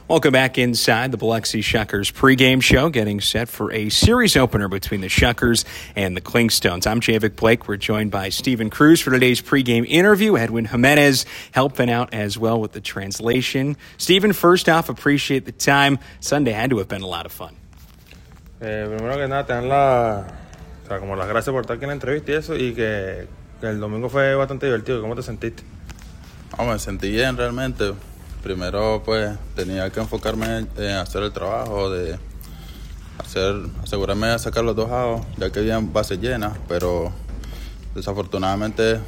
Welcome back inside the Biloxi Shuckers pregame show, getting set for a series opener between the Shuckers and the Clingstones. I'm Javik Blake. We're joined by Stephen Cruz for today's pregame interview. Edwin Jimenez helping out as well with the translation. Stephen, first off, appreciate the time. Sunday had to have been a lot of fun. Primero que nada, te dan como las gracias por estar aquí en la entrevista y eso, y que el domingo fue bastante divertido. ¿Cómo te sentiste? Me sentí bien realmente. Primero pues tenía que enfocarme en hacer el trabajo, asegurarme de sacar los 2 outs, ya que habían bases llenas, pero desafortunadamente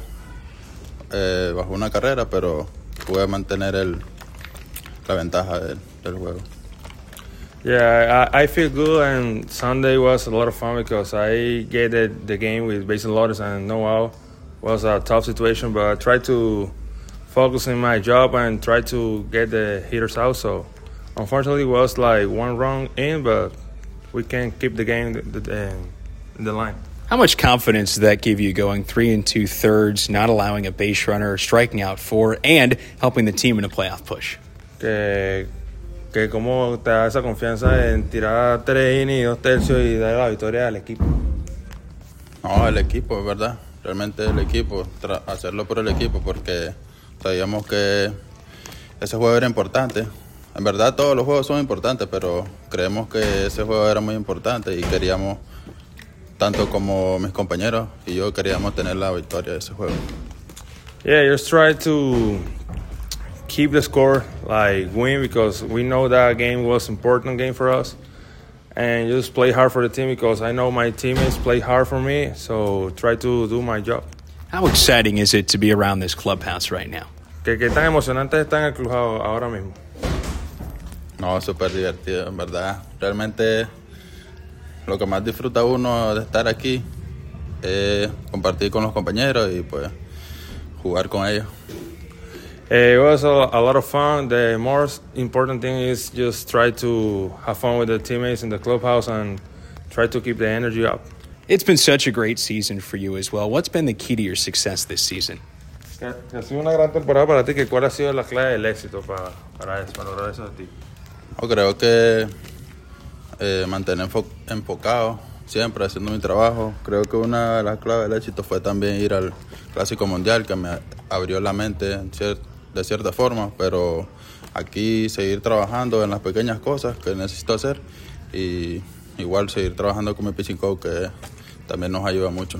bajó una carrera, pero pude mantener la ventaja del juego. Yeah, I feel good, and Sunday was a lot of fun because I get the game with bases loaded and no out. Was a tough situation, but I tried to focus on my job and try to get the hitters out. So unfortunately it was like 1 run in, but we can keep the game in the line. How much confidence did that give you going 3 2/3, not allowing a base runner, striking out 4, and helping the team in a playoff push? Que cómo te da esa confianza en tirar 3 innings y 2 tercios y dar la victoria al equipo. No, el equipo, es verdad. Realmente el equipo, hacerlo por el equipo, porque sabíamos que ese juego era importante. En verdad todos los juegos son importantes, pero creemos que ese juego era muy importante y queríamos, tanto como mis compañeros y yo, queríamos tener la victoria de ese juego. Yeah, just try to keep the score, like win, because we know that game was an important game for us. And just play hard for the team because I know my teammates play hard for me, so try to do my job. How exciting is it to be around this clubhouse right now? Que tan emocionante está en el clubhouse ahora mismo. No, súper divertido, en verdad. Realmente lo que más disfruta uno de estar aquí es compartir con los compañeros y pues jugar con ellos. It was a lot of fun. The most important thing is just try to have fun with the teammates in the clubhouse and try to keep the energy up. It's been such a great season for you as well. What's been the key to your success this season? Que ha sido una gran temporada para ti. ¿Cuál ha sido la clave del éxito para lograr eso de ti? Creo que mantener enfocado, siempre haciendo mi trabajo. Creo que una de las claves del éxito fue también ir al Clásico Mundial, que me abrió la mente de cierta forma, pero aquí seguir trabajando en las pequeñas cosas que necesito hacer y igual seguir trabajando con mi pitching coach, que también nos ayuda mucho.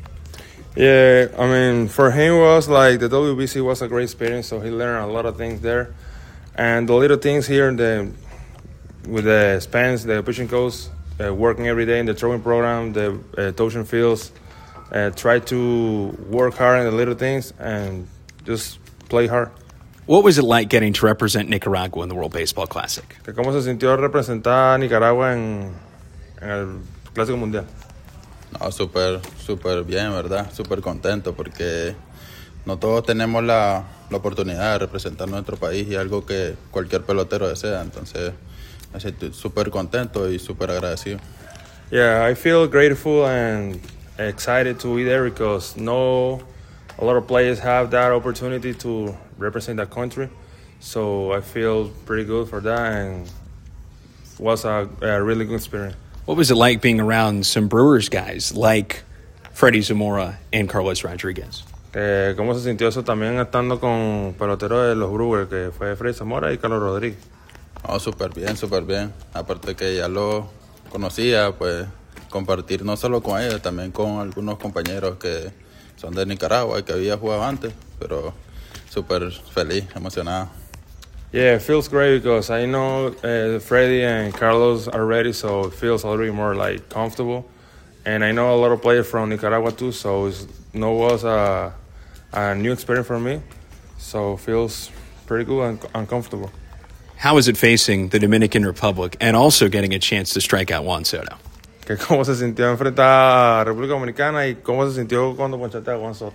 Yeah, I mean, for him was like the WBC was a great experience, so he learned a lot of things there. And the little things here with the Spence, the pitching coach, working every day in the throwing program, the touching fields, try to work hard in the little things and just play hard. What was it like getting to represent Nicaragua in the World Baseball Classic? ¿Cómo se sintió representar a Nicaragua en el Clásico Mundial? No, súper bien, ¿verdad? Súper contento porque no todos tenemos la oportunidad de representar nuestro país y algo que cualquier pelotero desea. Entonces, me siento súper contento y súper agradecido. Yeah, I feel grateful and excited to be there because a lot of players have that opportunity to represent the country. So I feel pretty good for that, and it was a really good experience. What was it like being around some Brewers guys like Freddie Zamora and Carlos Rodriguez? ¿Cómo se sintió eso también estando con peloteros de los Brewers, que fue Freddie Zamora y Carlos Rodríguez? Súper bien. Aparte que ya lo conocía, pues compartir no solo con ellos, también con algunos compañeros que son de Nicaragua y que había jugado antes, pero súper feliz, emocionado. Yeah, it feels great because I know Freddie and Carlos are ready, so it feels a little bit more like comfortable. And I know a lot of players from Nicaragua too, so it was a new experience for me. So it feels pretty good and comfortable. How is it facing the Dominican Republic and also getting a chance to strike out Juan Soto? ¿Cómo se sintió enfrentar a República Dominicana y cómo se sintió cuando ponchaste a Juan Soto?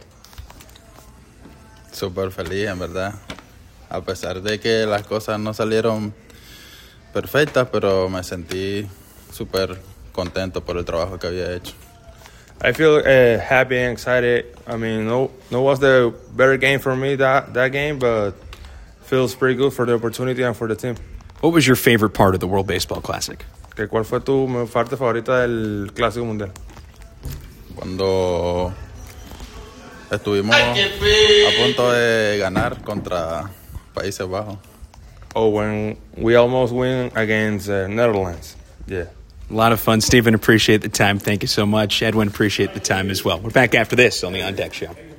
Súper feliz, en verdad. A pesar de que las cosas no salieron perfectas, pero me sentí súper contento por el trabajo que había hecho. I feel happy and excited. I mean, no was the better game for me that game, but feels pretty good for the opportunity and for the team. What was your favorite part of the World Baseball Classic? ¿Cuál fue tu parte favorita del Clásico Mundial? Cuando estuvimos a punto de ganar contra Países Bajos. Oh, when we almost win against Netherlands. Yeah. A lot of fun. Stephen, appreciate the time. Thank you so much. Edwin, appreciate the time as well. We're back after this on the On Deck Show.